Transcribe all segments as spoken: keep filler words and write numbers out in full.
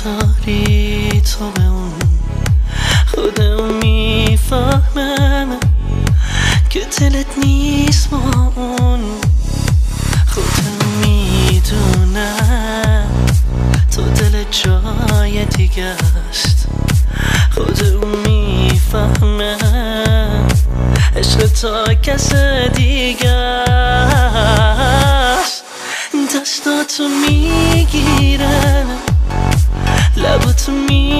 داری تو به اون خودم میفهمم که دلت نیست با اون خودم میدونم تو دلت جای دیگه است خودم میفهمم عشق تا کس دیگه است دستاتو میگیرم لباتو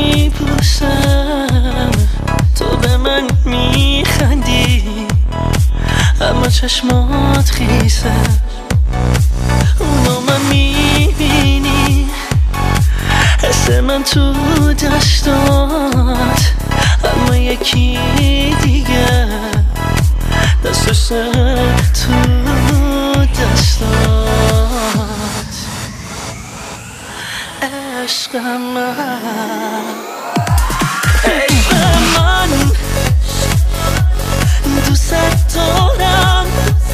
میبوسم تو به من میخندی اما چشمات خیسه اونو من میبینی حس من تو دستات اما یکی دیگه دستش تو دستات عشق من عشق من دوست دارم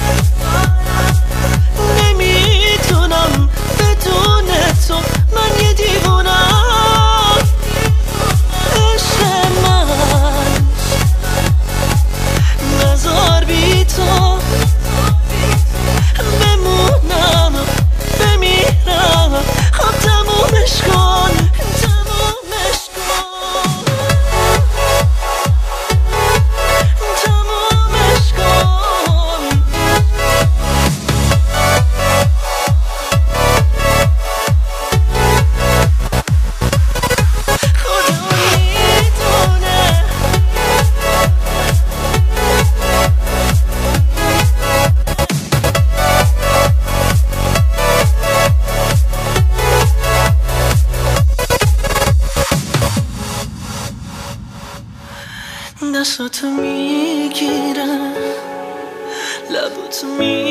نمیتونم بدون تو من یه دیوونم عشق من نزار بی تو بمونم بمیرم خب تمومش کن تمومش کن تمومش کن خدا میدونه دستاتو میگیرم لباتو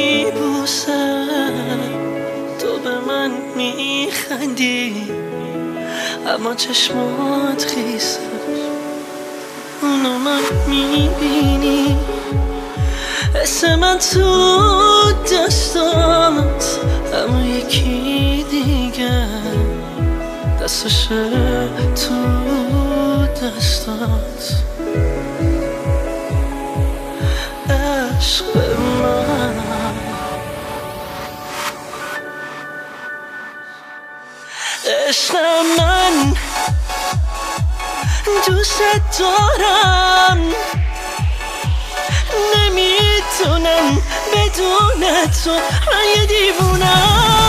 میبوسم تو به من میخندی اما چشمات خیسه اونو من میبینی حس من تو دستات اما یکی دیگه دستش تو دستات عشق من عشق من دوست دارم نمیتونم بدون تو من یه دیوونم